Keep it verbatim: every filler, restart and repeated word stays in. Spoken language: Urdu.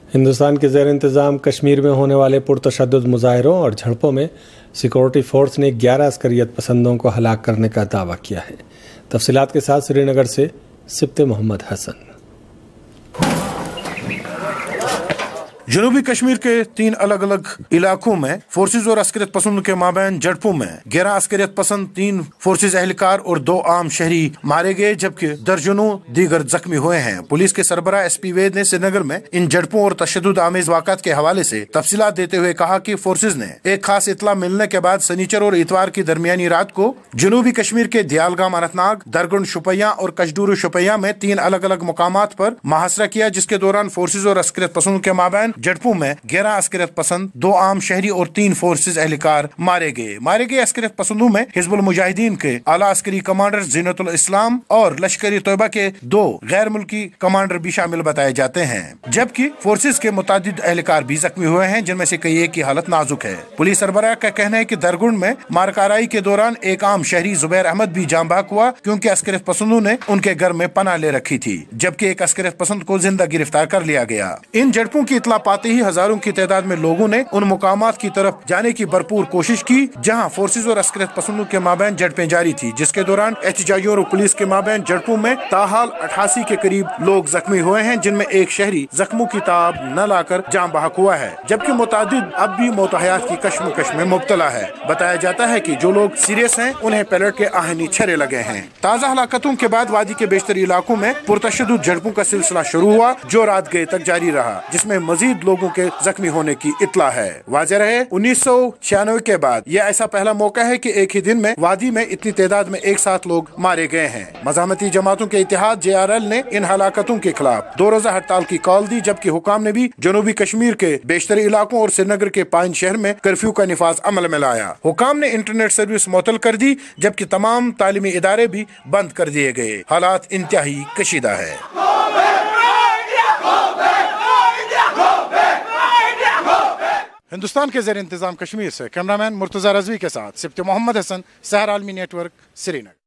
ہندوستان کے زیر انتظام کشمیر میں ہونے والے پرتشدد مظاہروں اور جھڑپوں میں سیکورٹی فورس نے گیارہ عسکریت پسندوں کو ہلاک کرنے کا دعویٰ کیا ہے۔ تفصیلات کے ساتھ سری نگر سے سبت محمد حسن۔ جنوبی کشمیر کے تین الگ الگ علاقوں میں فورسز اور عسکریت پسندوں کے مابین جھڑپوں میں گیارہ عسکریت پسند، تین فورسز اہلکار اور دو عام شہری مارے گئے، جبکہ درجنوں دیگر زخمی ہوئے ہیں۔ پولیس کے سربراہ ایس پی وید نے سری نگر میں ان جھڑپوں اور تشدد آمیز واقعات کے حوالے سے تفصیلات دیتے ہوئے کہا کہ فورسز نے ایک خاص اطلاع ملنے کے بعد سنیچر اور اتوار کی درمیانی رات کو جنوبی کشمیر کے دیالگام اننت ناگ، درگن شوپیاں اور کشڈورو شوپیاں میں تین الگ الگ مقامات پر محاصرہ کیا، جس کے دوران فورسز اور عسکریت پسندوں کے مابین جھڑپوں میں گیارہ عسکریت پسند، دو عام شہری اور تین فورسز اہلکار مارے گئے۔ مارے گئے عسکریت پسندوں میں حزب المجاہدین کے اعلیٰ عسکری کمانڈر زینت الاسلام اور لشکری طیبہ کے دو غیر ملکی کمانڈر بھی شامل بتائے جاتے ہیں، جبکہ فورسز کے متعدد اہلکار بھی زخمی ہوئے ہیں، جن میں سے کئی ایک کی حالت نازک ہے۔ پولیس سربراہ کا کہنا ہے کہ درگن میں مارکارائی کے دوران ایک عام شہری زبیر احمد بھی جاں بحق ہوا، کیونکہ عسکریت پسندوں نے ان کے گھر میں پناہ لے رکھی تھی، جبکہ ایک عسکریت پسند کو زندہ گرفتار کر لیا گیا۔ ان جھڑپوں کی اطلاع پاتے ہی ہزاروں کی تعداد میں لوگوں نے ان مقامات کی طرف جانے کی بھرپور کوشش کی جہاں فورسز اور عسکریت پسندوں کے مابین جھڑپیں جاری تھی، جس کے دوران احتجاجیوں اور پولیس کے مابین جھڑپوں میں تاحال اٹھاسی کے قریب لوگ زخمی ہوئے ہیں، جن میں ایک شہری زخموں کی تاب نہ لا کر جاں بحق ہوا ہے، جبکہ متعدد اب بھی موت و حیات کی کشمکش میں مبتلا ہے۔ بتایا جاتا ہے کہ جو لوگ سیریس ہیں انہیں پیلٹ کے آہنی چھرے لگے ہیں۔ تازہ ہلاکتوں کے بعد وادی کے بیشتر علاقوں میں پرتشدد جھڑپوں کا سلسلہ شروع ہوا، جو رات گئے تک جاری رہا، جس میں مزید لوگوں کے زخمی ہونے کی اطلاع ہے۔ واضح رہے، انیس سو چھیانوے کے بعد یہ ایسا پہلا موقع ہے کہ ایک ہی دن میں وادی میں اتنی تعداد میں ایک ساتھ لوگ مارے گئے ہیں۔ مزاحمتی جماعتوں کے اتحاد جے آر ایل نے ان ہلاکتوں کے خلاف دو روزہ ہڑتال کی کال دی، جبکہ حکام نے بھی جنوبی کشمیر کے بیشتر علاقوں اور سری نگر کے پانچ شہر میں کرفیو کا نفاذ عمل میں لایا۔ حکام نے انٹرنیٹ سروس معطل کر دی، جبکہ تمام تعلیمی ادارے بھی بند کر دیے گئے۔ حالات انتہائی کشیدہ ہے۔ ہندوستان کے زیر انتظام کشمیر سے کیمرامین مرتضی رضوی کے ساتھ سبت محمد حسن، سحر عالمی نیٹ ورک، سری نگر۔